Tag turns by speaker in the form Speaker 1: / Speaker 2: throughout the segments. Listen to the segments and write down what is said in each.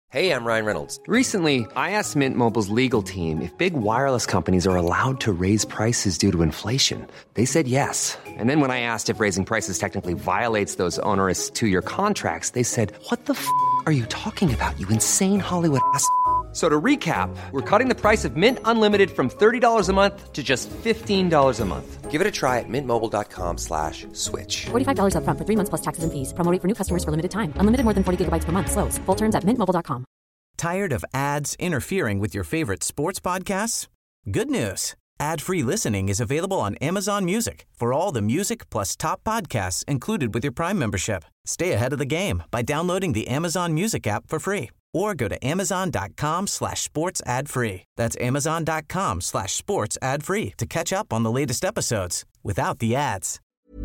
Speaker 1: Hey, I'm Ryan Reynolds.
Speaker 2: Recently, I asked Mint Mobile's legal team if big wireless companies are allowed to raise prices due to inflation. They said yes. And then when I asked if raising prices technically violates those onerous two-year contracts, they said, "What the f*** are you talking about, you insane Hollywood ass?" So to recap, we're cutting the price of Mint Unlimited from $30 a month to just $15 a month.
Speaker 1: Give it a try at mintmobile.com/switch.
Speaker 3: $45 up front for 3 months plus taxes and fees. Promo rate for new customers for limited time. Unlimited more than 40 gigabytes per month. Slows full terms at mintmobile.com.
Speaker 4: Tired of ads interfering with your favorite sports podcasts? Good news. Ad-free listening is available on Amazon Music for all the music plus top podcasts included with your Prime membership. Stay ahead of the game by downloading the Amazon Music app for free or go to amazon.com/sports ad free. That's amazon.com/sports ad free to catch up on the latest episodes without the ads.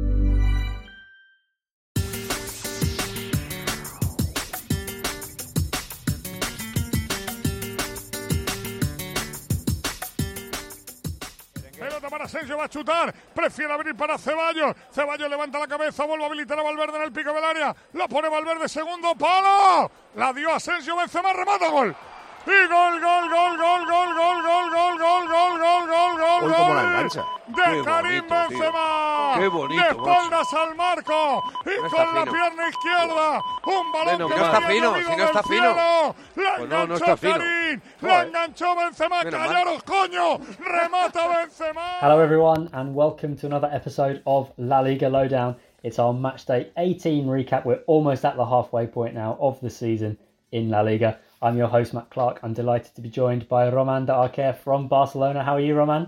Speaker 5: Pelota para Asensio, va a chutar, prefiere abrir para Ceballos. Ceballos levanta la cabeza, vuelve a habilitar a Valverde en el pico del área. La pone Valverde, segundo palo. La dio Asensio, Benzema, remata, gol. Y gol, gol, gol, gol, gol, gol, gol, gol, gol, gol, gol, gol, gol,
Speaker 6: Uy, cómo la engancha.
Speaker 5: de
Speaker 6: Qué
Speaker 5: Karim
Speaker 6: bonito,
Speaker 5: Benzema.
Speaker 6: tío. Qué bonito,
Speaker 5: de espaldas al marco y
Speaker 6: No está
Speaker 5: con la
Speaker 6: fino.
Speaker 5: pierna izquierda. Un balón
Speaker 6: Bueno,
Speaker 5: que
Speaker 6: no está
Speaker 5: había
Speaker 6: fino,
Speaker 5: llovido
Speaker 6: si no está
Speaker 5: del
Speaker 6: fino.
Speaker 5: cielo. La
Speaker 6: Pues no
Speaker 5: enganchó
Speaker 6: está fino.
Speaker 5: Karim, la
Speaker 6: Joder.
Speaker 5: enganchó Benzema.
Speaker 6: Menos mal.
Speaker 5: Callaros, coño. Remata Benzema.
Speaker 7: Hello everyone and welcome to another episode of La Liga Lowdown. It's our match day 18 recap. We're almost at the halfway point now of the season in La Liga. I'm your host Matt Clark. I'm delighted to be joined by Roman de Arquer from Barcelona. How are you, Roman?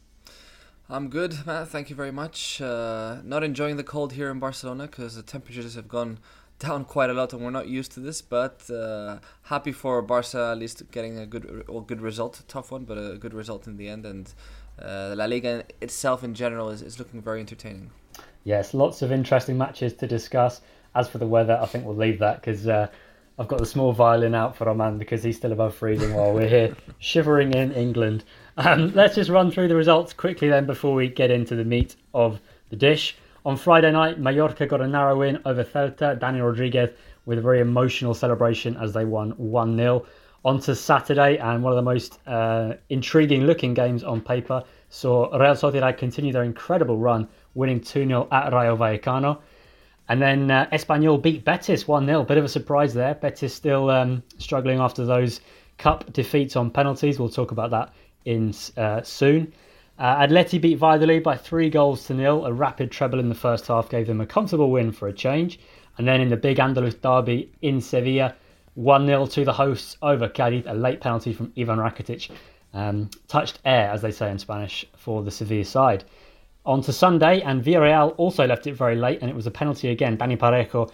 Speaker 8: I'm good, Matt. Thank you very much. Not enjoying the cold here in Barcelona because the temperatures have gone down quite a lot and we're not used to this, but happy for Barca at least getting a good result. A tough one, but a good result in the end. And La Liga itself in general is looking very entertaining.
Speaker 7: Yes, lots of interesting matches to discuss. As for the weather, I think we'll leave that because I've got the small violin out for Roman because he's still above freezing while we're here shivering in England. Let's just run through the results quickly then before we get into the meat of the dish. On Friday night, Mallorca got a narrow win over Celta. Dani Rodriguez with a very emotional celebration as they won 1-0. On to Saturday, and one of the most intriguing looking games on paper saw Real Sociedad continue their incredible run, winning 2-0 at Rayo Vallecano. And then Espanyol beat Betis 1-0. Bit of a surprise there. Betis still struggling after those cup defeats on penalties. We'll talk about that in soon. Atleti beat Valladolid by 3-0. A rapid treble in the first half gave them a comfortable win for a change. And then in the big Andalus derby in Sevilla, 1-0 to the hosts over Cádiz. A late penalty from Ivan Rakitic. Touched air, as they say in Spanish, for the Sevilla side. On to Sunday, and Villarreal also left it very late, and it was a penalty again. Dani Parejo,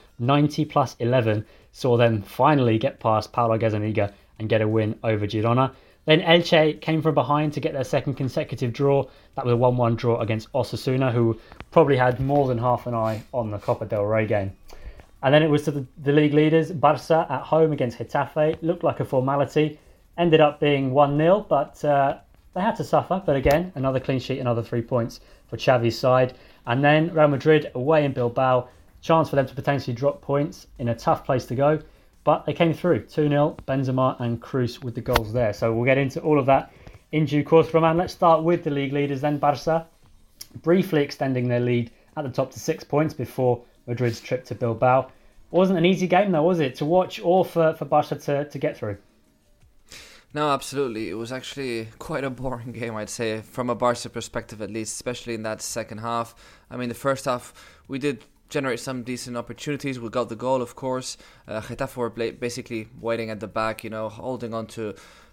Speaker 7: 90+11, saw them finally get past Paulo Gazzaniga and get a win over Girona. Then Elche came from behind to get their second consecutive draw. That was a 1-1 draw against Osasuna, who probably had more than half an eye on the Copa del Rey game. And then it was to the league leaders, Barça at home against Getafe. Looked like a formality. Ended up being 1-0, but they had to suffer. But again, another clean sheet, another 3 points for Xavi's side. And then Real Madrid away in Bilbao. Chance for them to potentially drop points in a tough place to go. But they came through. 2-0, Benzema and Cruz with the goals there. So we'll get into all of that in due course. Roman, let's start with the league leaders then. Barca briefly extending their lead at the top to 6 points before Madrid's trip to Bilbao. Wasn't an easy game though, was it, to watch or for Barca to get through?
Speaker 8: No, absolutely. It was actually quite a boring game, I'd say, from a Barca perspective at least, especially in that second half. I mean, the first half, we did generate some decent opportunities. We got the goal, of course. Getafe were basically waiting at the back, holding on to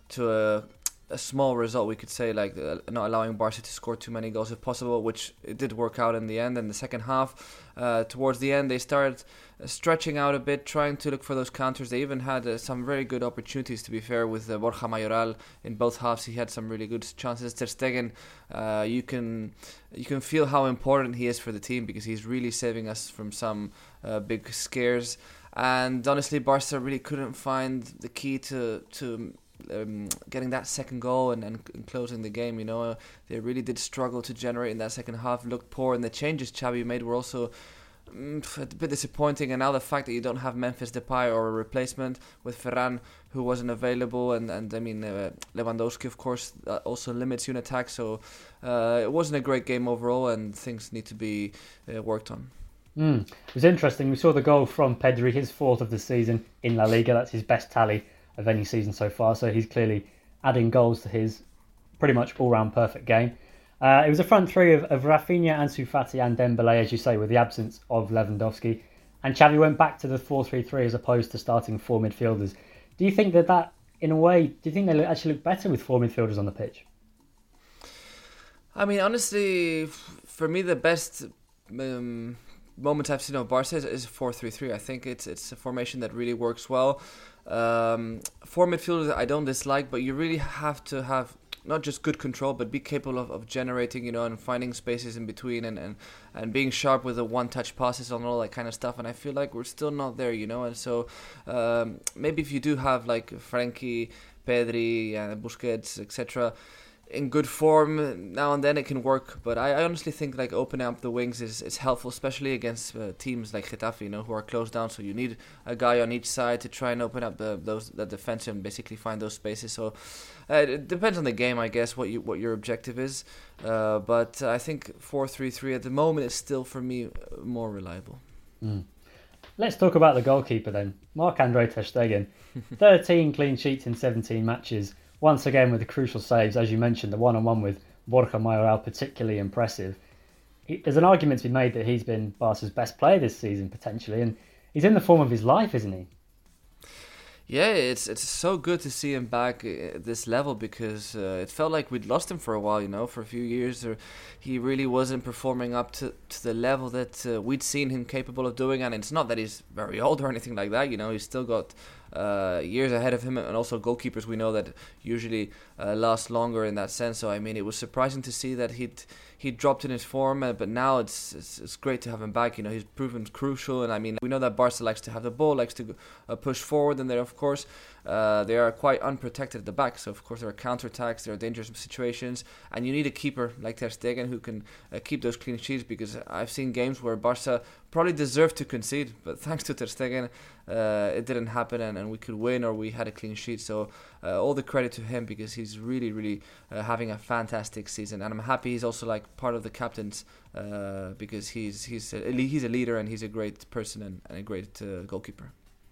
Speaker 8: a small result, we could say, like not allowing Barca to score too many goals if possible, which it did work out in the end. And the second half, towards the end, they started stretching out a bit, trying to look for those counters. They even had some very good opportunities, to be fair, with Borja Mayoral in both halves. He had some really good chances. Ter Stegen, you can feel how important he is for the team because he's really saving us from some big scares. And honestly, Barca really couldn't find the key to getting that second goal and closing the game. They really did struggle to generate in that second half. Looked poor, and the changes Xavi made were also a bit disappointing. And now the fact that you don't have Memphis Depay or a replacement with Ferran, who wasn't available, and I mean Lewandowski, of course, also limits you in attack. So it wasn't a great game overall, and things need to be worked on.
Speaker 7: It was interesting. We saw the goal from Pedri, his 4th of the season in La Liga. That's his best tally of any season so far. So he's clearly adding goals to his pretty much all-round perfect game. It was a front three of Rafinha, Ansu Fati and Dembele, as you say, with the absence of Lewandowski. And Xavi went back to the 4-3-3 as opposed to starting 4 midfielders. Do you think that in a way, do you think they actually look better with 4 midfielders on the pitch?
Speaker 8: I mean, honestly, for me, the best moment I've seen of Barca is 4-3-3. I think it's a formation that really works well. 4 midfielders I don't dislike, but you really have to have not just good control, but be capable of generating, and finding spaces in between and being sharp with the one-touch passes and all that kind of stuff. And I feel like we're still not there, And so maybe if you do have like Frankie, Pedri, Busquets, etc., in good form, now and then it can work. But I honestly think like opening up the wings is helpful, especially against teams like Getafe, who are closed down. So you need a guy on each side to try and open up the defense and basically find those spaces. So it depends on the game, I guess, what your objective is. But I think 4-3-3 at the moment is still for me more reliable.
Speaker 7: Let's talk about the goalkeeper then. Marc-Andre ter Stegen, 13 clean sheets in 17 matches. Once again with the crucial saves, as you mentioned, the one-on-one with Borja Mayoral particularly impressive. There's an argument to be made that he's been Barca's best player this season, potentially, and he's in the form of his life, isn't he?
Speaker 8: Yeah, it's so good to see him back at this level, because it felt like we'd lost him for a while, for a few years. He really wasn't performing up to the level that we'd seen him capable of doing. And it's not that he's very old or anything like that, he's still got years ahead of him, and also goalkeepers we know that usually last longer in that sense. So I mean, it was surprising to see that he dropped in his form, but now it's great to have him back. He's proven crucial, and I mean, we know that Barca likes to have the ball, likes to push forward, and of course they are quite unprotected at the back. So of course there are counterattacks, there are dangerous situations, and you need a keeper like Ter Stegen who can keep those clean sheets, because I've seen games where Barca probably deserved to concede, but thanks to Ter Stegen it didn't happen, and we could win, or we had a clean sheet. So all the credit to him, because he's really having a fantastic season, and I'm happy he's also like part of the captains, because he's a leader, and he's a great person and a great goalkeeper.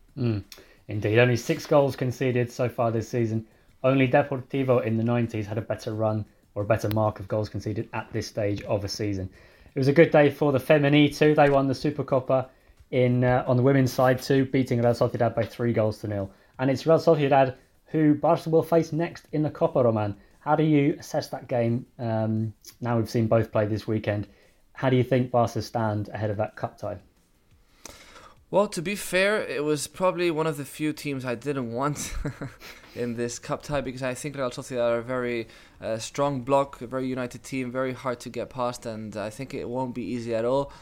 Speaker 7: Indeed, only 6 goals conceded so far this season. Only Deportivo in the 90s had a better run or a better mark of goals conceded at this stage of a season. It was a good day for the Femení too. They won the Supercopa on the women's side too, beating Real Sociedad by 3-0. And it's Real Sociedad who Barca will face next in the Copa, Roman. How do you assess that game? Now we've seen both play this weekend. How do you think Barca stand ahead of that cup tie?
Speaker 8: Well, to be fair, it was probably one of the few teams I didn't want in this cup tie, because I think Real Sociedad are a very strong block, a very united team, very hard to get past, and I think it won't be easy at all.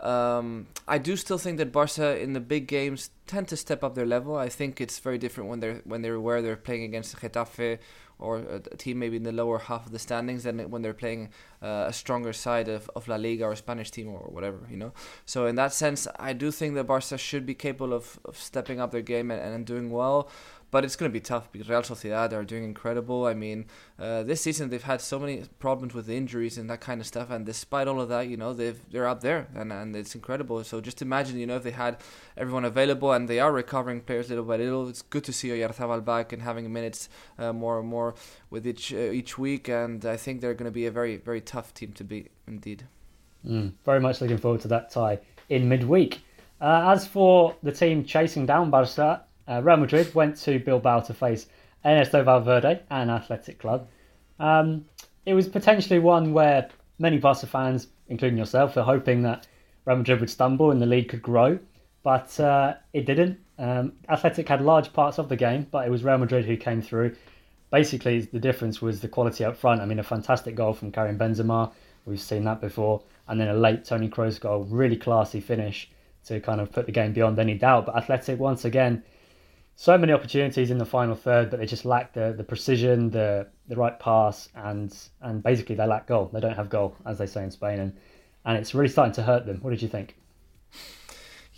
Speaker 8: I do still think that Barca in the big games tend to step up their level. I think it's very different when they're playing against Getafe or a team maybe in the lower half of the standings than when they're playing a stronger side of La Liga or a Spanish team or whatever, So in that sense, I do think that Barca should be capable of stepping up their game and doing well. But it's going to be tough, because Real Sociedad are doing incredible. I mean, this season they've had so many problems with injuries and that kind of stuff. And despite all of that, they're up there, and it's incredible. So just imagine, if they had everyone available, and they are recovering players little by little. It's good to see Oyarzabal back and having minutes more and more with each week. And I think they're going to be a very, very tough team to beat, indeed.
Speaker 7: Very much looking forward to that tie in midweek. As for the team chasing down Barca, Real Madrid went to Bilbao to face Ernesto Valverde and Athletic Club. It was potentially one where many Barca fans, including yourself, were hoping that Real Madrid would stumble and the lead could grow, but it didn't. Athletic had large parts of the game, but it was Real Madrid who came through. Basically, the difference was the quality up front. I mean, a fantastic goal from Karim Benzema. We've seen that before. And then a late Toni Kroos goal, really classy finish to kind of put the game beyond any doubt. But Athletic, once again, so many opportunities in the final third, but they just lack the precision, the right pass, and basically they lack goal. They don't have goal, as they say in Spain, and it's really starting to hurt them. What did you think?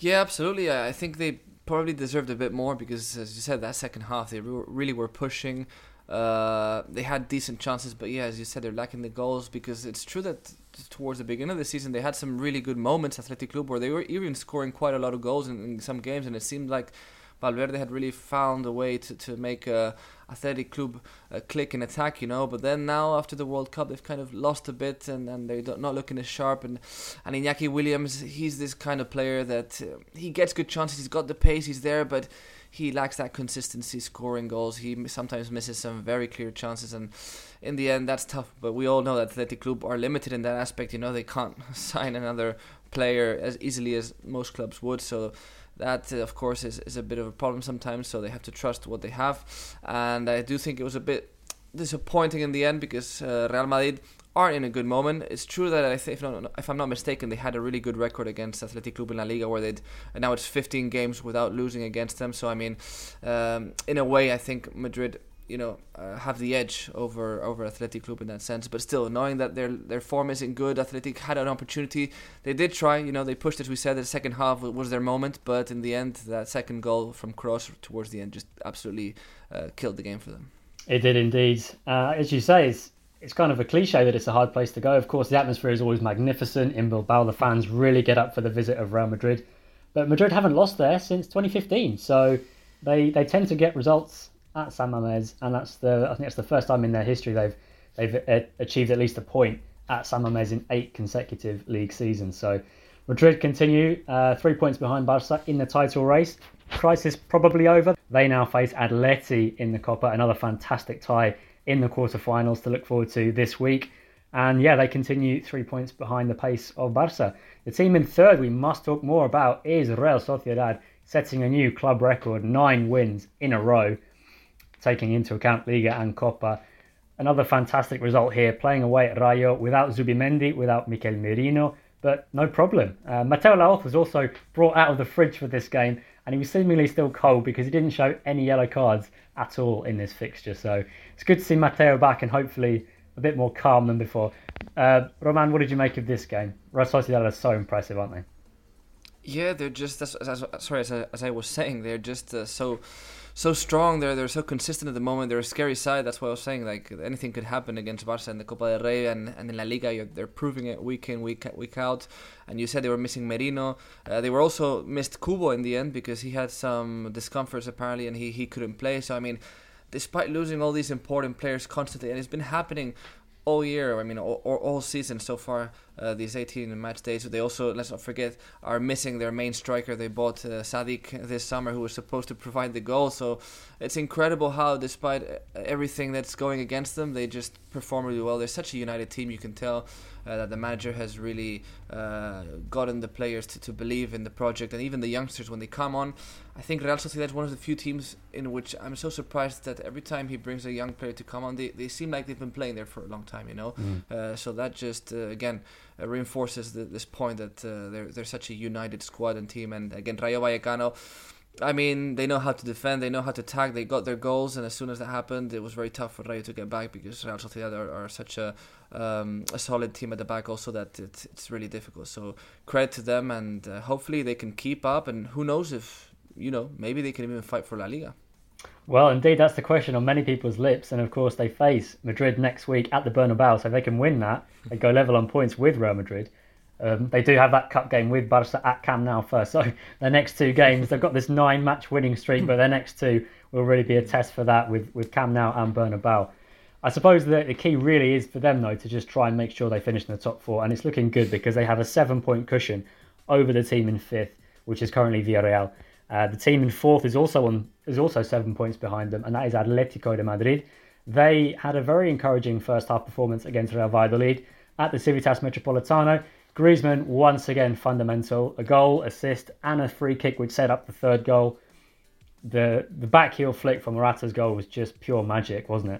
Speaker 8: Yeah, absolutely. I think they probably deserved a bit more because, as you said, that second half they really were pushing. They had decent chances, but yeah, as you said, they're lacking the goals, because it's true that towards the beginning of the season they had some really good moments, Athletic Club, where they were even scoring quite a lot of goals in some games, and it seemed like Valverde had really found a way to make Athletic Club click and attack, but then now after the World Cup they've kind of lost a bit, and they're not looking as sharp, and Iñaki Williams, he's this kind of player that he gets good chances, he's got the pace, he's there, but he lacks that consistency scoring goals. He sometimes misses some very clear chances, and in the end that's tough, but we all know that Athletic Club are limited in that aspect. They can't sign another player as easily as most clubs would, so that of course is a bit of a problem sometimes, so they have to trust what they have. And I do think it was a bit disappointing in the end, because Real Madrid aren't in a good moment. It's true that if I'm not mistaken, they had a really good record against Athletic Club in La Liga, where now it's 15 games without losing against them. So I mean, in a way, I think Madrid, have the edge over Athletic Club in that sense. But still, knowing that their form isn't good, Athletic had an opportunity. They did try. They pushed, as we said. The second half was their moment, but in the end, that second goal from Kroos towards the end just absolutely killed the game for them.
Speaker 7: It did indeed. As you say, it's kind of a cliche that it's a hard place to go. Of course, the atmosphere is always magnificent. In Bilbao, the fans really get up for the visit of Real Madrid. But Madrid haven't lost there since 2015. So they tend to get results at San Mamés. And I think that's the first time in their history they've achieved at least a point at San Mamés in 8 consecutive league seasons. So Madrid continue 3 points behind Barca in the title race. Crisis probably over. They now face Atleti in the Copa, another fantastic tie in the quarterfinals to look forward to this week. And yeah, they continue 3 points behind the pace of Barca. The team in third we must talk more about is Real Sociedad, setting a new club record, 9 wins in a row, taking into account Liga and Copa. Another fantastic result here, playing away at Rayo without Zubimendi, without Mikel Merino, but no problem. Mateo Laoz was also brought out of the fridge for this game, and he was seemingly still cold because he didn't show any yellow cards at all in this fixture. So it's good to see Mateo back and hopefully a bit more calm than before. Roman, what did you make of this game? Real Sociedad are so impressive, aren't they?
Speaker 8: Yeah, they're just as I was saying, they're just so strong. They're so consistent at the moment. They're a scary side. That's what I was saying. Like, anything could happen against Barca in the Copa del Rey and in La Liga. They're proving it week in, week out. And you said they were missing Merino. They were also missed Kubo in the end because he had some discomforts apparently, and he couldn't play. So I mean, despite losing all these important players constantly, and it's been happening all year, I mean, all season so far, these 18 match days. They also, let's not forget, are missing their main striker. They bought Sadik this summer, who was supposed to provide the goal. So it's incredible how, despite everything that's going against them, they just perform really well. They're such a united team. You can tell that the manager has really gotten the players to believe in the project, and even the youngsters when they come on. I think Real Sociedad is one of the few teams in which I'm so surprised that every time he brings a young player to come on, they seem like they've been playing there for a long time, So that just again reinforces this point that they're such a united squad and team. And again, Rayo Vallecano, I mean, they know how to defend, they know how to attack, they got their goals, and as soon as that happened, it was very tough for Rayo to get back, because Real Sociedad are such a solid team at the back also, that it's really difficult. So credit to them, and hopefully they can keep up, and who knows if, maybe they can even fight for La Liga.
Speaker 7: Well, indeed, that's the question on many people's lips, and of course they face Madrid next week at the Bernabeu, so if they can win that, they go level on points with Real Madrid. They do have that cup game with Barca at Camp Nou first, so their next 2 games, they've got this 9-match winning streak, but their next 2 will really be a test for that with Camp Nou and Bernabeu. I suppose that the key really is for them, though, to just try and make sure they finish in the top 4, and it's looking good because they have a 7-point cushion over the team in 5th, which is currently Villarreal. The team in 4th is also 7 points behind them, and that is Atletico de Madrid. They had a very encouraging first half performance against Real Valladolid at the Civitas Metropolitano. Griezmann, once again, fundamental. A goal, assist, and a free kick, which set up the 3rd goal. The back heel flick from Morata's goal was just pure magic, wasn't it?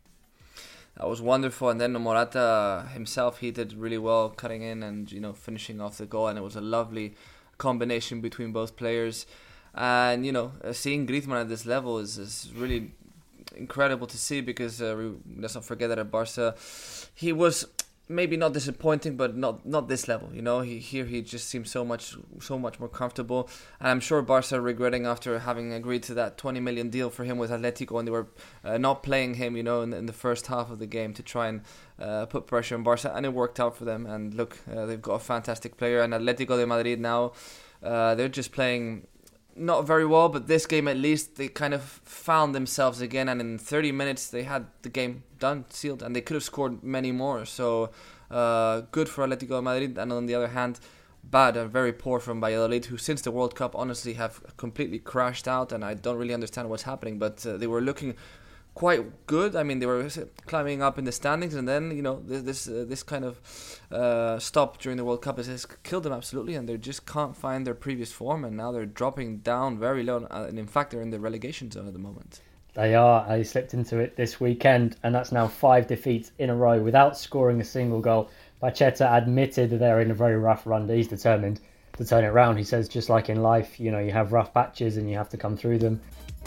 Speaker 8: That was wonderful. And then Morata himself, he did really well cutting in and, finishing off the goal. And it was a lovely combination between both players. And, seeing Griezmann at this level is really incredible to see, because let's not forget that at Barca, he was maybe not disappointing, but not this level. You know, he just seems so much more comfortable, and I'm sure Barca are regretting after having agreed to that 20 million deal for him with Atletico, and they were not playing him, you know, in the first half of the game to try and put pressure on Barca, and it worked out for them. And look, they've got a fantastic player, and Atletico de Madrid now, they're just playing not very well, but this game at least they kind of found themselves again, and in 30 minutes they had the game done, sealed, and they could have scored many more. So good for Atletico de Madrid, and on the other hand, bad and very poor from Valladolid, who since the World Cup honestly have completely crashed out, and I don't really understand what's happening, but they were looking quite good. I mean, they were climbing up in the standings, and then, you know, this kind of stop during the World Cup has killed them absolutely, and they just can't find their previous form, and now they're dropping down very low, and in fact they're in the relegation zone at the moment.
Speaker 7: They are. They slipped into it this weekend, and that's now 5 defeats in a row without scoring a single goal. Pacheta admitted that they're in a very rough run. He's determined to turn it around. He says, just like in life, you know, you have rough patches and you have to come through them.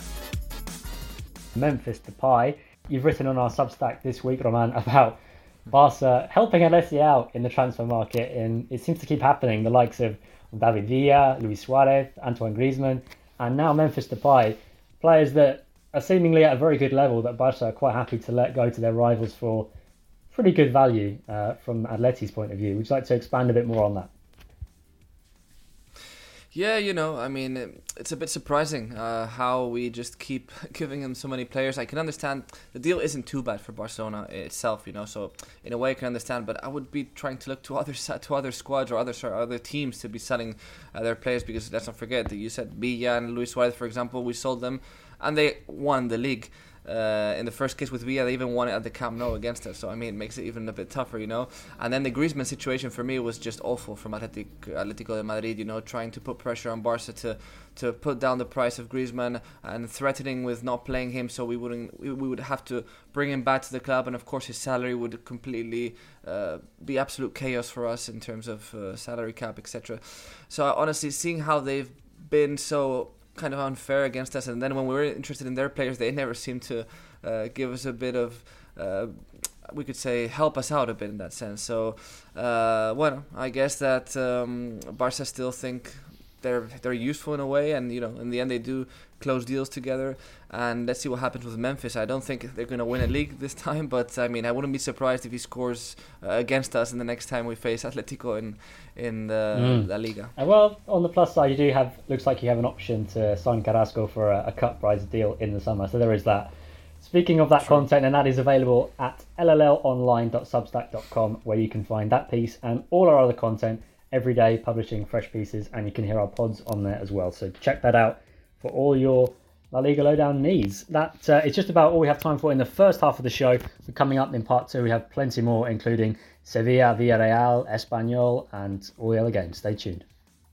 Speaker 7: Memphis Depay, you've written on our Substack this week, Roman, about Barca helping Atleti out in the transfer market, and it seems to keep happening. The likes of David Villa, Luis Suarez, Antoine Griezmann, and now Memphis Depay, players that are seemingly at a very good level that Barca are quite happy to let go to their rivals for pretty good value from Atleti's point of view. Would you like to expand a bit more on that?
Speaker 8: Yeah, you know, I mean, it's a bit surprising how we just keep giving them so many players. I can understand the deal isn't too bad for Barcelona itself, you know, so in a way I can understand, but I would be trying to look to other squads or other teams to be selling their players, because let's not forget that you said Villa and Luis Suarez, for example, we sold them and they won the league. In the first case with Villa, they even won it at the Camp Nou against us. So, I mean, it makes it even a bit tougher, you know. And then the Griezmann situation for me was just awful from Atletico de Madrid, you know, trying to put pressure on Barca to put down the price of Griezmann and threatening with not playing him, so we would have to bring him back to the club, and of course his salary would completely be absolute chaos for us in terms of salary cap, etc. So honestly, seeing how they've been so kind of unfair against us, and then when we were interested in their players, they never seemed to give us a bit of we could say help us out a bit in that sense. So well, I guess that Barca still think they're useful in a way, and you know, in the end they do close deals together, and let's see what happens with Memphis. I don't think they're going to win a league this time, but I mean, I wouldn't be surprised if he scores against us in the next time we face Atletico in the La Liga.
Speaker 7: Well, on the plus side, looks like you have an option to sign Carrasco for a cut price deal in the summer, so there is that. Speaking of that content, and that is available at llonline.substack.com, where you can find that piece and all our other content every day, publishing fresh pieces, and you can hear our pods on there as well. So check that out for all your La Liga Lowdown needs. That is just about all we have time for in the first half of the show. But coming up in part 2, we have plenty more, including Sevilla, Villarreal, Espanyol, and all the other games. Stay tuned.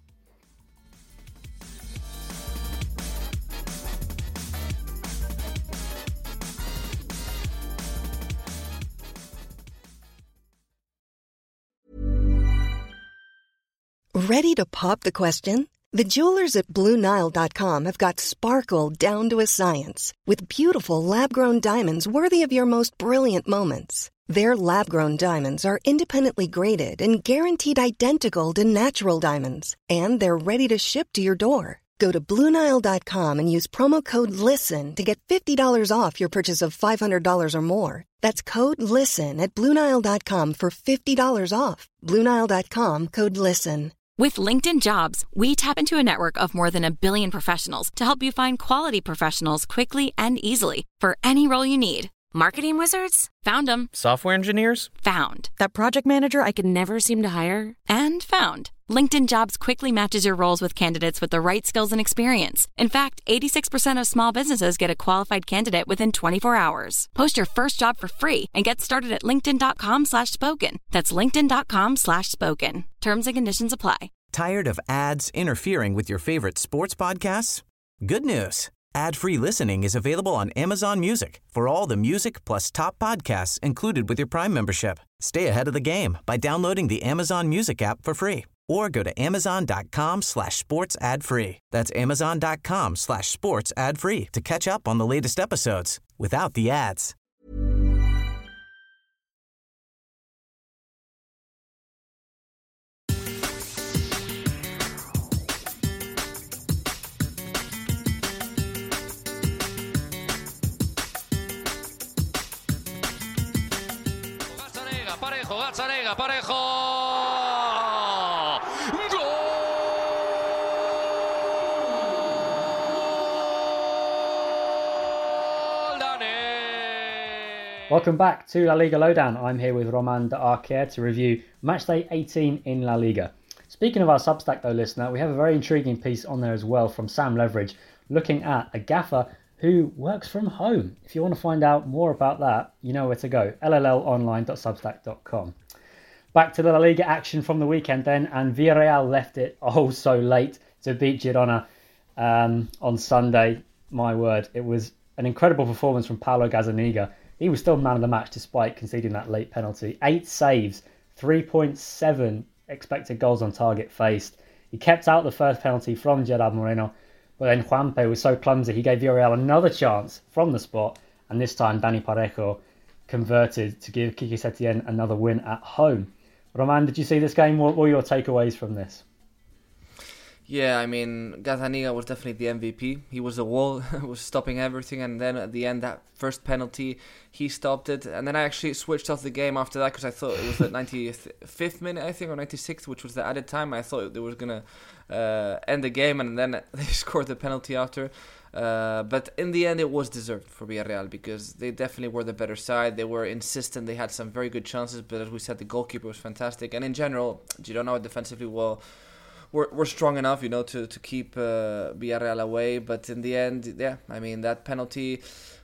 Speaker 6: Ready to pop the question? The jewelers at BlueNile.com have got sparkle down to a science with beautiful lab-grown diamonds worthy of your most brilliant moments. Their lab-grown diamonds are independently graded and guaranteed identical to natural diamonds, and they're ready to ship to your door. Go to BlueNile.com and use promo code LISTEN to get $50 off your purchase of $500 or more. That's code LISTEN at BlueNile.com for $50 off. BlueNile.com, code LISTEN.
Speaker 9: With LinkedIn Jobs, we tap into a network of more than 1 billion professionals to help you find quality professionals quickly and easily for any role you need. Marketing wizards? Found them.
Speaker 10: Software engineers?
Speaker 9: Found. That project manager I could never seem to hire? And found. LinkedIn Jobs quickly matches your roles with candidates with the right skills and experience. In fact, 86% of small businesses get a qualified candidate within 24 hours. Post your first job for free and get started at linkedin.com/spoken. That's linkedin.com/spoken. Terms and conditions apply.
Speaker 4: Tired of ads interfering with your favorite sports podcasts? Good news. Ad-free listening is available on Amazon Music for all the music plus top podcasts included with your Prime membership. Stay ahead of the game by downloading the Amazon Music app for free, or go to amazon.com/sports ad free. That's amazon.com/sports ad free to catch up on the latest episodes without the ads.
Speaker 10: Parejo, Gazzaniga, Parejo.
Speaker 7: Welcome back to La Liga Lowdown. I'm here with Roman de Arquer to review Matchday 18 in La Liga. Speaking of our Substack though, listener, we have a very intriguing piece on there as well from Sam Leveridge, looking at a gaffer who works from home. If you want to find out more about that, you know where to go, llonline.substack.com. Back to the La Liga action from the weekend then, and Villarreal left it oh so late to beat Girona on Sunday. My word, it was an incredible performance from Paulo Gazzaniga. He was still man of the match despite conceding that late penalty. 8 saves, 3.7 expected goals on target faced. He kept out the first penalty from Gerard Moreno, but then Juanpe was so clumsy he gave Villarreal another chance from the spot, and this time Dani Parejo converted to give Quique Setién another win at home. Roman, did you see this game? What were your takeaways from this?
Speaker 8: Yeah, I mean, Gazzaniga was definitely the MVP. He was the wall, was stopping everything, and then at the end, that first penalty, he stopped it. And then I actually switched off the game after that because I thought it was the 95th minute, I think, or 96th, which was the added time. I thought they were going to end the game, and then they scored the penalty after. But in the end, it was deserved for Villarreal because they definitely were the better side. They were insistent. They had some very good chances, but as we said, the goalkeeper was fantastic. And in general, Girona defensively we're strong enough, to keep Villarreal away. But in the end, yeah, I mean, that penalty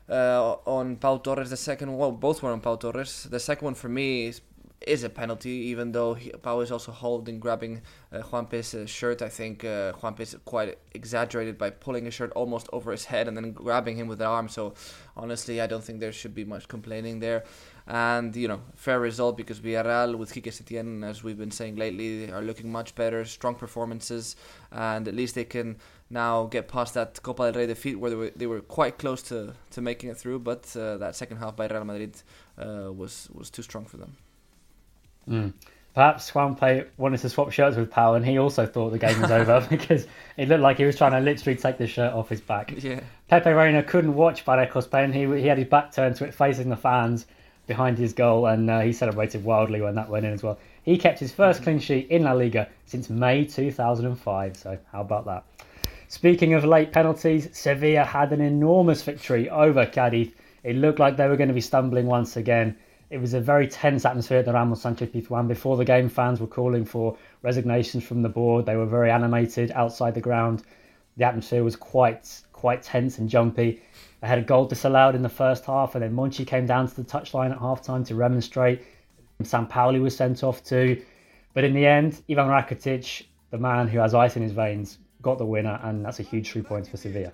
Speaker 8: on Pau Torres, the second one, both were on Pau Torres. The second one for me is a penalty, even though Pau is also grabbing Juanpe's shirt. I think Juanpe is quite exaggerated by pulling his shirt almost over his head and then grabbing him with the arm. So honestly, I don't think there should be much complaining there. And, fair result because Villarreal with Quique Setién, as we've been saying lately, are looking much better, strong performances, and at least they can now get past that Copa del Rey defeat where they were quite close to making it through, but that second half by Real Madrid was too strong for them.
Speaker 7: Perhaps Juanpe wanted to swap shirts with Pau, and he also thought the game was over because it looked like he was trying to literally take the shirt off his back.
Speaker 8: Yeah.
Speaker 7: Pepe Reina couldn't watch Parejo's pen. He had his back turned to it, facing the fans behind his goal, and he celebrated wildly when that went in as well. He kept his first clean sheet in La Liga since May 2005, so how about that? Speaking of late penalties, Sevilla had an enormous victory over Cádiz. It looked like they were going to be stumbling once again. It was a very tense atmosphere at the Ramos Sánchez Pizjuán. Before the game, fans were calling for resignations from the board. They were very animated outside the ground. The atmosphere was quite tense and jumpy. They had a goal disallowed in the first half, and then Monchi came down to the touchline at half-time to remonstrate. Sampaoli was sent off too. But in the end, Ivan Rakitic, the man who has ice in his veins, got the winner, and that's a huge 3 points for Sevilla.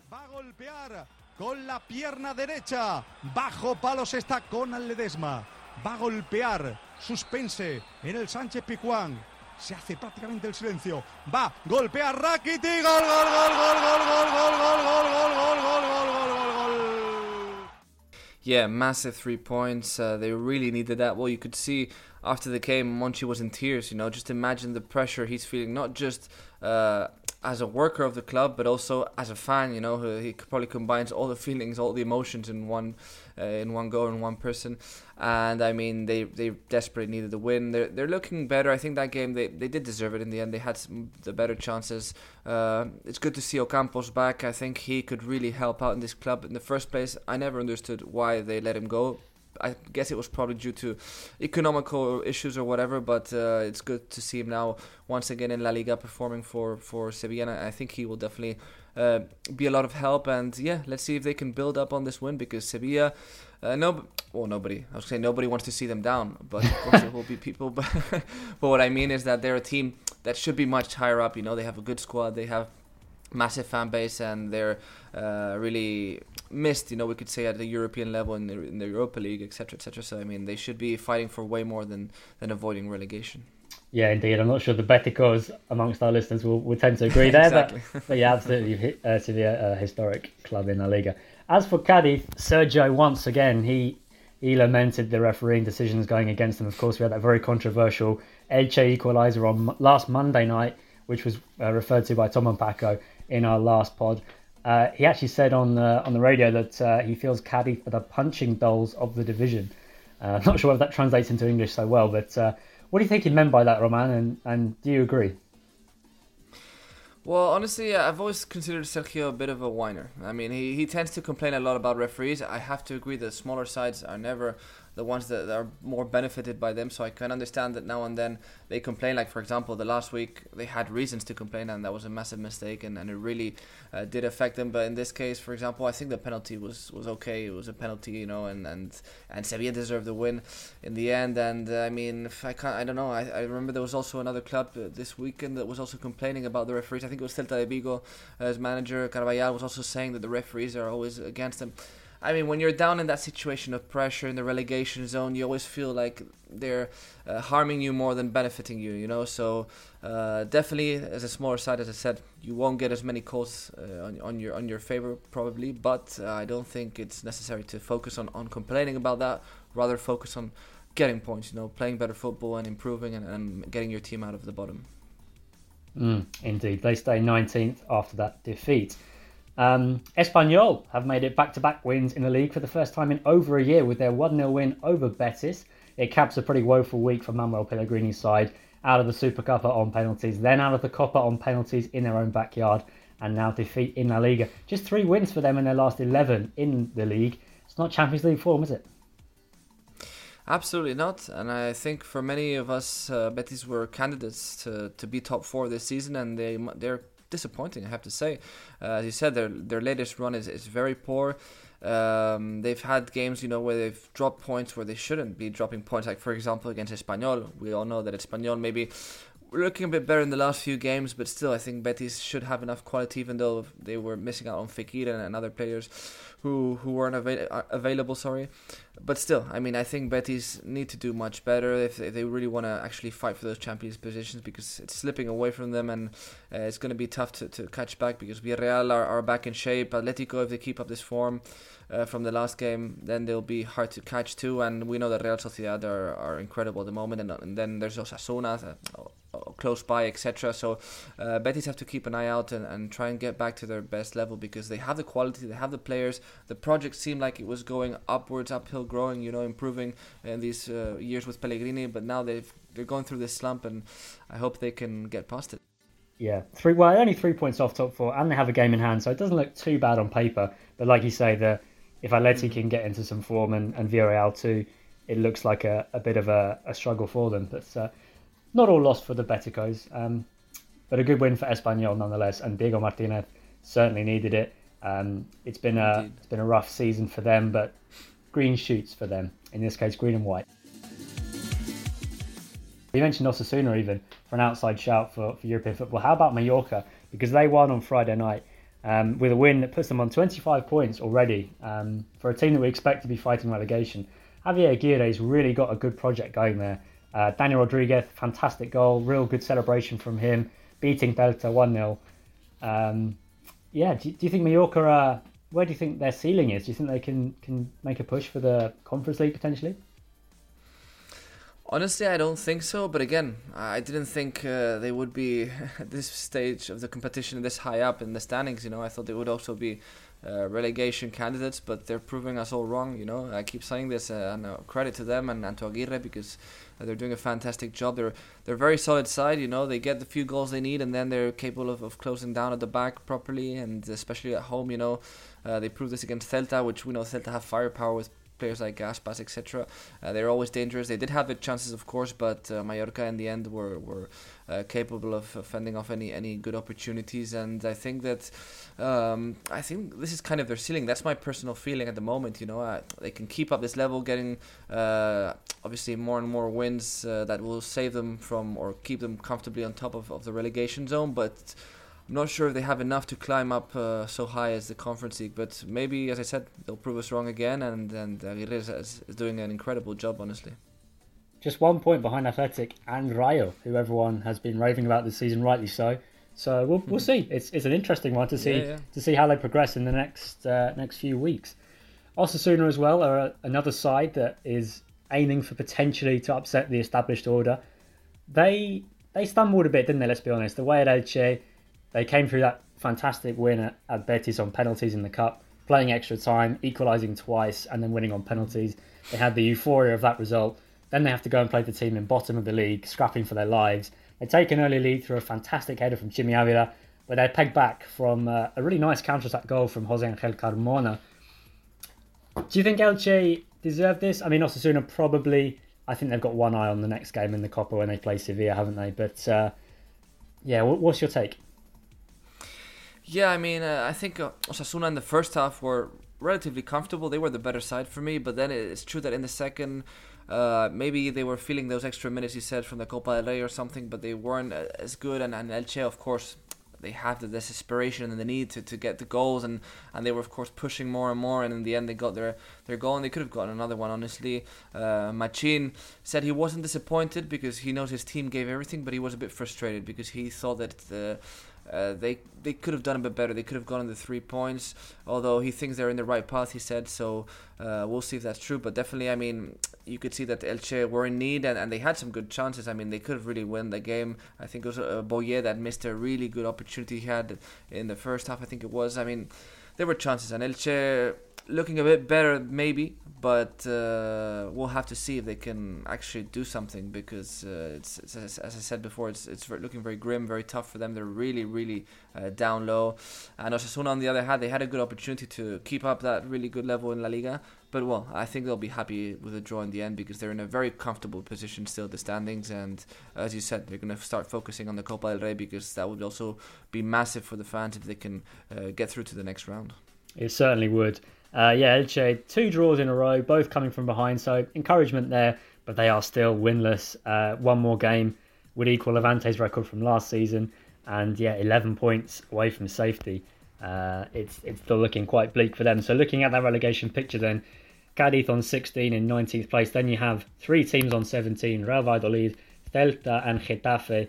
Speaker 11: Con la pierna derecha, bajo palos está con Ledesma. Va a golpear, suspense en el Sánchez Pizjuán. Se hace prácticamente el silencio. Va, golpea Rakitic, gol, gol, gol, gol, gol, gol, gol, gol, gol, gol, gol, gol, gol, gol, gol, gol.
Speaker 8: Yeah, massive 3 points. They really needed that. Well, you could see after the game, Monchi was in tears. Just imagine the pressure he's feeling, not just as a worker of the club, but also as a fan. He probably combines all the feelings, all the emotions in one go, in one person. And I mean, they desperately needed the win. They're looking better. I think that game they did deserve it in the end. They had the better chances. It's good to see Ocampos back. I think he could really help out in this club. In the first place, I never understood why they let him go. I guess it was probably due to economical issues or whatever, but it's good to see him now once again in La Liga performing for Sevilla. I think he will definitely be a lot of help, and yeah, let's see if they can build up on this win because Sevilla, nobody. I was saying nobody wants to see them down, but of course there will be people. But what I mean is that they're a team that should be much higher up. They have a good squad, they have massive fan base, and they're really missed, we could say, at the European level in the Europa League, etc., etc. So I mean, they should be fighting for way more than avoiding relegation.
Speaker 7: Yeah, indeed. I'm not sure the Beticos amongst our listeners will tend to agree there, exactly. but yeah, absolutely, Sevilla, a historic club in La Liga. As for Cádiz, Sergio, once again, he lamented the refereeing decisions going against them. Of course, we had that very controversial Elche equaliser on last Monday night, which was referred to by Tom and Paco in our last pod. He actually said on the radio that he feels Cádiz are the punching dolls of the division. Not sure whether that translates into English so well, but what do you think he meant by that, Roman, and do you agree?
Speaker 8: Well, honestly, I've always considered Sergio a bit of a whiner. I mean, he tends to complain a lot about referees. I have to agree that smaller sides are never the ones that are more benefited by them, so I can understand that now and then they complain. Like, for example, the last week they had reasons to complain, and that was a massive mistake, and it really did affect them. But in this case, for example, I think the penalty was okay. It was a penalty, and Sevilla deserved the win in the end. And I mean, I don't know. I remember there was also another club this weekend that was also complaining about the referees. I think it was Celta de Vigo. His manager Carvajal was also saying that the referees are always against them. I mean, when you're down in that situation of pressure in the relegation zone, you always feel like they're harming you more than benefiting you, So definitely, as a smaller side, as I said, you won't get as many calls on your favor probably. But I don't think it's necessary to focus on complaining about that. Rather focus on getting points, playing better football and improving and getting your team out of the bottom.
Speaker 7: Indeed, they stay 19th after that defeat. Espanyol have made it back-to-back wins in the league for the first time in over a year with their 1-0 win over Betis. It caps a pretty woeful week for Manuel Pellegrini's side, out of the Supercopa on penalties, then out of the Copa on penalties in their own backyard, and now defeat in La Liga. Just 3 wins for them in their last 11 in the league. It's not Champions League form, is it?
Speaker 8: Absolutely not, and I think for many of us, Betis were candidates to be top 4 this season, and they're disappointing, I have to say. As you said, their latest run is very poor. They've had games, where they've dropped points where they shouldn't be dropping points. Like, for example, against Espanyol. We all know that Espanyol maybe looking a bit better in the last few games, but still, I think Betis should have enough quality, even though they were missing out on Fekir and other players who weren't available. But still, I mean, I think Betis need to do much better if they really want to actually fight for those Champions positions, because it's slipping away from them, and it's going to be tough to catch back, because Villarreal are back in shape. Atletico, if they keep up this form from the last game, then they'll be hard to catch too, and we know that Real Sociedad are incredible at the moment, and then there's Osasuna close by, etc. So Betis have to keep an eye out and try and get back to their best level, because they have the quality, they have the players. The project seemed like it was going uphill growing, improving in these years with Pellegrini, but now they're going through this slump, and I hope they can get past it.
Speaker 7: Yeah, only 3 points off top 4, and they have a game in hand, so it doesn't look too bad on paper. But like you say, if Atleti can get into some form and Villarreal too, it looks like a bit of a struggle for them. But not all lost for the Beticos, but a good win for Espanyol nonetheless, and Diego Martinez certainly needed it. It's been a rough season for them, but green shoots for them, in this case green and white. You mentioned Osasuna even for an outside shout for European football. How about Mallorca? Because they won on Friday night with a win that puts them on 25 points already for a team that we expect to be fighting relegation. Javier Aguirre's really got a good project going there. Daniel Rodriguez, fantastic goal, real good celebration from him, beating Celta 1-0. Do you think Mallorca, where do you think their ceiling is? Do you think they can make a push for the Conference League potentially?
Speaker 8: Honestly, I don't think so. But again, I didn't think they would be at this stage of the competition this high up in the standings. I thought they would also be relegation candidates, but they're proving us all wrong. I keep saying this, and credit to them and to Aguirre, because they're doing a fantastic job. They're a very solid side. They get the few goals they need, and then they're capable of closing down at the back properly, and especially at home. They proved this against Celta, which we know Celta have firepower with players like Aspas, etc. They're always dangerous. They did have the chances, of course, but Mallorca in the end were capable of fending off any good opportunities. And I think that I think this is kind of their ceiling. That's my personal feeling at the moment. They can keep up this level, getting obviously more and more wins that will save them from or keep them comfortably on top of the relegation zone, but I'm not sure if they have enough to climb up so high as the Conference League, but maybe, as I said, they'll prove us wrong again, and Aguirre is doing an incredible job, honestly.
Speaker 7: Just 1 point behind Athletic and Rayo, who everyone has been raving about this season, rightly so. So we'll see. It's an interesting one to see how they progress in the next few weeks. Osasuna as well are another side that is aiming for potentially to upset the established order. They stumbled a bit, didn't they? Let's be honest. The way at Elche, they came through that fantastic win at Betis on penalties in the Cup, playing extra time, equalising twice, and then winning on penalties. They had the euphoria of that result. Then they have to go and play the team in bottom of the league, scrapping for their lives. They take an early lead through a fantastic header from Chimi Avila, but they're pegged back from a really nice counter-attack goal from Jose Angel Carmona. Do you think Elche deserve this? I mean, Osasuna probably. I think they've got one eye on the next game in the Copa when they play Sevilla, haven't they? But what's your take?
Speaker 8: Yeah, I mean, I think Osasuna in the first half were relatively comfortable. They were the better side for me, but then it's true that in the second, maybe they were feeling those extra minutes, you said, from the Copa del Rey or something, but they weren't as good. And Elche, of course, they have the desperation and the need to get the goals, and they were, of course, pushing more and more, and in the end they got their goal, and they could have gotten another one, honestly. Machin said he wasn't disappointed because he knows his team gave everything, but he was a bit frustrated because he thought that they could have done a bit better. They could have gotten the 3 points, although he thinks they're in the right path, he said. So we'll see if that's true. But definitely, I mean, you could see that Elche were in need, and they had some good chances. I mean, they could have really won the game. I think it was Boye that missed a really good opportunity he had in the first half, I think it was. I mean, there were chances, and Elche looking a bit better maybe, but we'll have to see if they can actually do something, because it's as I said before, it's looking very grim, very tough for them. They're really, really down low. And Osasuna, on the other hand, they had a good opportunity to keep up that really good level in La Liga, but well, I think they'll be happy with a draw in the end, because they're in a very comfortable position still, the standings, and as you said, they're going to start focusing on the Copa del Rey, because that would also be massive for the fans if they can get through to the next round.
Speaker 7: It certainly would. Elche, 2 draws in a row, both coming from behind, so encouragement there, but they are still winless. One more game would equal Levante's record from last season, and 11 points away from safety. It's still looking quite bleak for them. So looking at that relegation picture then, Cádiz on 16 in 19th place, then you have 3 teams on 17, Real Valladolid, Celta and Getafe.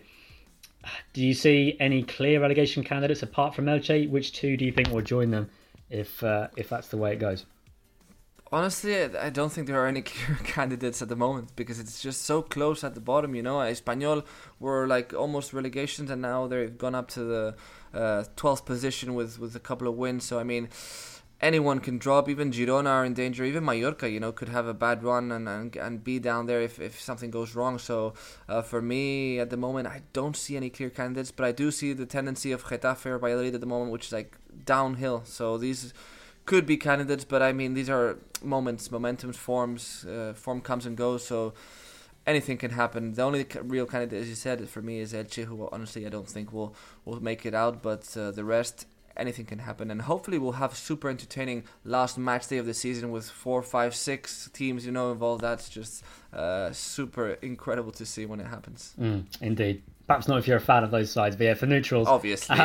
Speaker 7: Do you see any clear relegation candidates apart from Elche? Which 2 do you think will join them if that's the way it goes?
Speaker 8: Honestly, I don't think there are any clear candidates at the moment, because it's just so close at the bottom, you know. Espanyol were like almost relegations, and now they've gone up to the 12th position with a couple of wins. So, I mean, anyone can drop. Even Girona are in danger. Even Mallorca, you know, could have a bad run and be down there if something goes wrong. So for me, at the moment, I don't see any clear candidates, but I do see the tendency of Getafe or Valladolid at the moment, which is like downhill. So these could be candidates, but I mean, these are momentums, forms. Form comes and goes, so anything can happen. The only real candidate, as you said, for me is Elche, who honestly I don't think will make it out, but the rest, anything can happen. And hopefully we'll have super entertaining last match day of the season with 4, 5, 6 teams, you know, involved. That's just super incredible to see when it happens.
Speaker 7: Indeed. Perhaps not if you're a fan of those sides, but yeah, for neutrals,
Speaker 8: obviously.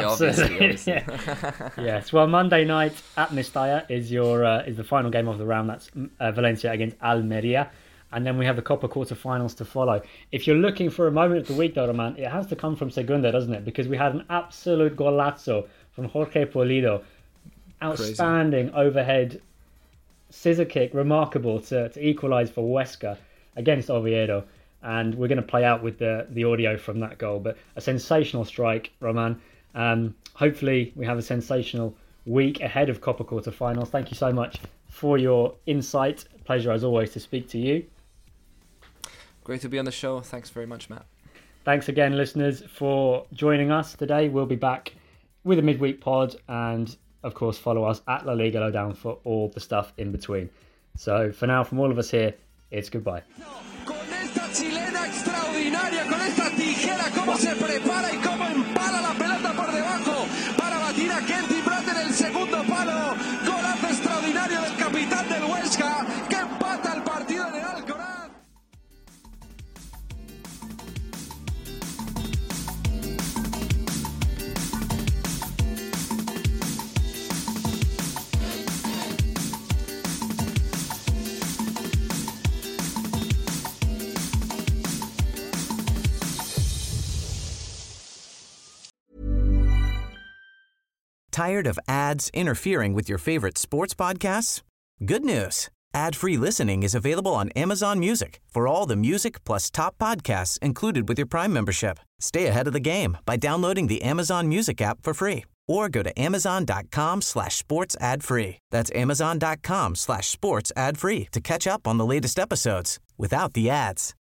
Speaker 7: Yes. Well, Monday night at Mestalla is the final game of the round. That's Valencia against Almeria, and then we have the Copa quarterfinals to follow. If you're looking for a moment of the week, though, Roman, it has to come from Segunda, doesn't it? Because we had an absolute golazo from Jorge Pulido, outstanding overhead scissor kick, remarkable to equalise for Huesca against Oviedo. And we're going to play out with the audio from that goal. But a sensational strike, Roman. Hopefully we have a sensational week ahead of Copa quarterfinals. Thank you so much for your insight. Pleasure as always to speak to you.
Speaker 8: Great to be on the show. Thanks very much, Matt.
Speaker 7: Thanks again, listeners, for joining us today. We'll be back with a midweek pod, and of course follow us at La Liga Lowdown for all the stuff in between. So for now, from all of us here, it's goodbye.
Speaker 12: Chilena extraordinaria, con esta tijera, cómo se prepara y cómo empala la pelota por debajo para batir a Kenty Brand en el segundo palo. Golazo extraordinario del capitán del Huesca, que empata el partido en el Alcoraz.
Speaker 4: Tired of ads interfering with your favorite sports podcasts? Good news. Ad-free listening is available on Amazon Music for all the music plus top podcasts included with your Prime membership. Stay ahead of the game by downloading the Amazon Music app for free or go to amazon.com/sports ad free. That's amazon.com/sports ad free to catch up on the latest episodes without the ads.